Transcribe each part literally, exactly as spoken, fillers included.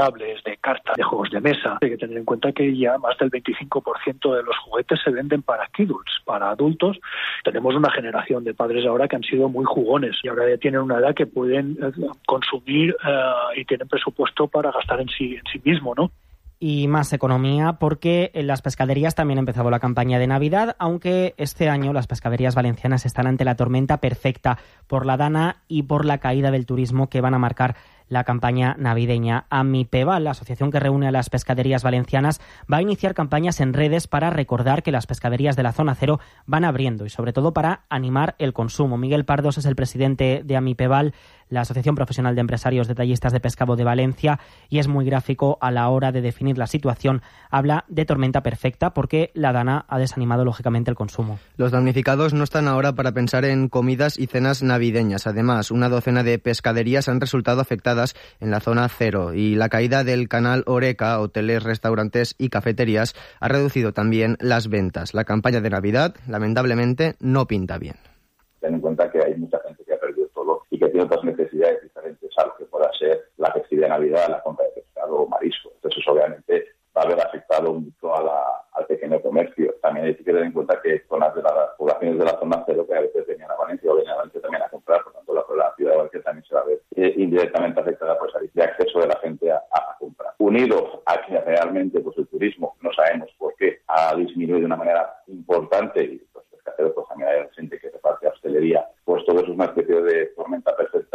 coleccionables, de cartas, de juegos de mesa. Hay que tener en cuenta que ya más del veinticinco por ciento de los juguetes se venden para kidults, para adultos. Tenemos una generación de padres ahora que han sido muy jugones y ahora ya tienen una edad que pueden eh, consumir eh, y tienen presupuesto para gastar en sí, en sí mismo, ¿no? Y más economía, porque en las pescaderías también ha empezado la campaña de Navidad, aunque este año las pescaderías valencianas están ante la tormenta perfecta por la Dana y por la caída del turismo que van a marcar la campaña navideña. AMIPEVAL, la asociación que reúne a las pescaderías valencianas, va a iniciar campañas en redes para recordar que las pescaderías de la zona cero van abriendo y sobre todo para animar el consumo. Miguel Pardos es el presidente de AMIPEVAL, la Asociación Profesional de Empresarios Detallistas de Pescado de Valencia, y es muy gráfico a la hora de definir la situación. Habla de tormenta perfecta porque la Dana ha desanimado lógicamente el consumo. Los damnificados no están ahora para pensar en comidas y cenas navideñas. Además, una docena de pescaderías han resultado afectadas en la zona cero y la caída del canal Oreca, hoteles, restaurantes y cafeterías, ha reducido también las ventas. La campaña de Navidad, lamentablemente, no pinta bien. Ten en cuenta que hay mucha gente que ha perdido todo y que tiene otras necesidades diferentes a lo que pueda ser la festividad de Navidad, la compra de pescado o marisco. Entonces, obviamente, va a haber afectado mucho a la, al pequeño comercio. También hay que tener en cuenta que zonas de las poblaciones de la zona cero que a veces venían a Valencia o venían a Valencia también a comprar, por tanto, la, la ciudad de Valencia también se va a ver eh, indirectamente afectada por esa de acceso de la gente a, a comprar. Unido a que realmente pues, el turismo, no sabemos por qué, ha disminuido de una manera importante y los pescaderos pues también hay gente que reparte a hostelería, pues todo eso es una especie de tormenta perfecta.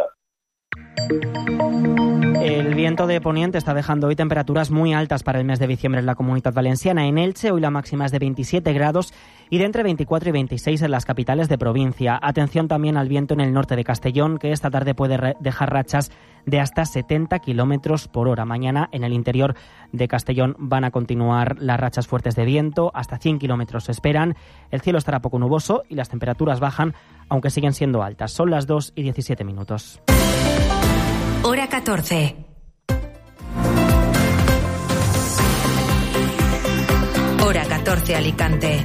El viento de poniente está dejando hoy temperaturas muy altas para el mes de diciembre en la Comunidad Valenciana. En Elche hoy la máxima es de veintisiete grados y de entre veinticuatro y veintiséis en las capitales de provincia. Atención también al viento en el norte de Castellón, que esta tarde puede re- dejar rachas de hasta setenta kilómetros por hora. Mañana en el interior de Castellón van a continuar las rachas fuertes de viento, hasta cien kilómetros se esperan. El cielo estará poco nuboso y las temperaturas bajan, aunque siguen siendo altas. Son las dos y diecisiete minutos. Hora catorce. Hora catorce Alicante.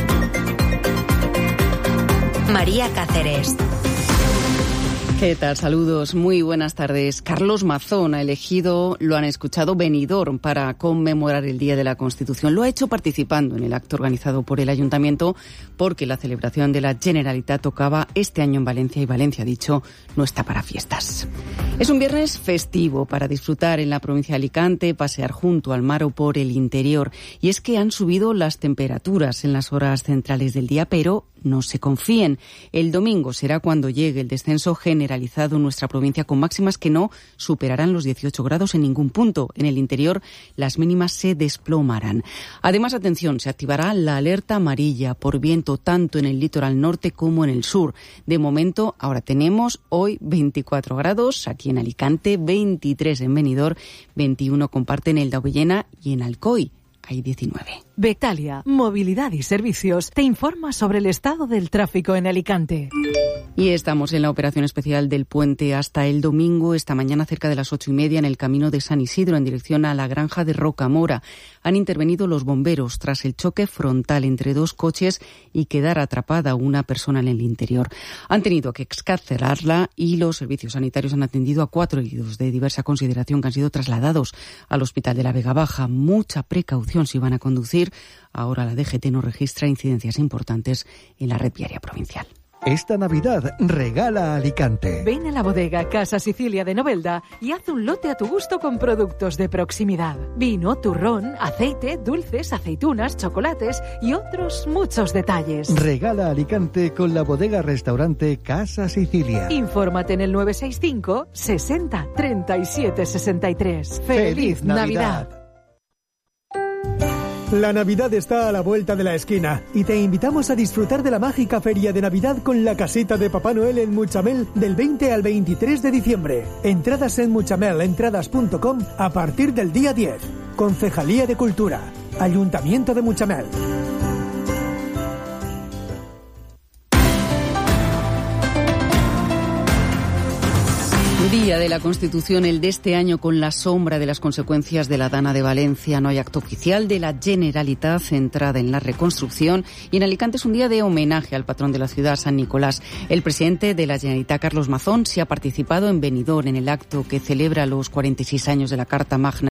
María Cáceres. ¿Qué tal? Saludos, muy buenas tardes. Carlos Mazón ha elegido, lo han escuchado, Benidorm para conmemorar el Día de la Constitución. Lo ha hecho participando en el acto organizado por el Ayuntamiento porque la celebración de la Generalitat tocaba este año en Valencia y Valencia, ha dicho, no está para fiestas. Es un viernes festivo para disfrutar en la provincia de Alicante, pasear junto al mar o por el interior. Y es que han subido las temperaturas en las horas centrales del día, pero no se confíen. El domingo será cuando llegue el descenso generalizado en nuestra provincia, con máximas que no superarán los dieciocho grados en ningún punto. En el interior las mínimas se desplomarán. Además, atención, se activará la alerta amarilla por viento tanto en el litoral norte como en el sur. De momento, ahora tenemos hoy veinticuatro grados aquí en Alicante, veintitrés en Benidorm, veintiuno comparten el Dauvillena y en Alcoy hay diecinueve. Bectalia, Movilidad y Servicios, te informa sobre el estado del tráfico en Alicante. Y estamos en la operación especial del puente hasta el domingo. Esta mañana, cerca de las ocho y media, en el camino de San Isidro, en dirección a la granja de Rocamora, han intervenido los bomberos tras el choque frontal entre dos coches y quedar atrapada una persona en el interior. Han tenido que excarcelarla y los servicios sanitarios han atendido a cuatro heridos de diversa consideración que han sido trasladados al Hospital de la Vega Baja. Mucha precaución si van a conducir. Ahora la D G T no registra incidencias importantes en la red viaria provincial. Esta Navidad regala Alicante. Ven a la bodega Casa Sicilia de Novelda y haz un lote a tu gusto con productos de proximidad. Vino, turrón, aceite, dulces, aceitunas, chocolates y otros muchos detalles. Regala Alicante con la bodega restaurante Casa Sicilia. Infórmate en el nueve seis cinco sesenta treinta y siete sesenta y tres. ¡Feliz, ¡Feliz Navidad! Navidad! La Navidad está a la vuelta de la esquina y te invitamos a disfrutar de la mágica feria de Navidad con la casita de Papá Noel en Muchamel del veinte al veintitrés de diciembre. Entradas en muchamel entradas punto com a partir del día diez. Concejalía de Cultura, Ayuntamiento de Muchamel. Día de la Constitución, el de este año, con la sombra de las consecuencias de la Dana de Valencia. No hay acto oficial de la Generalitat centrada en la reconstrucción y en Alicante es un día de homenaje al patrón de la ciudad, San Nicolás. El presidente de la Generalitat, Carlos Mazón, se ha participado en Benidorm en el acto que celebra los cuarenta y seis años de la Carta Magna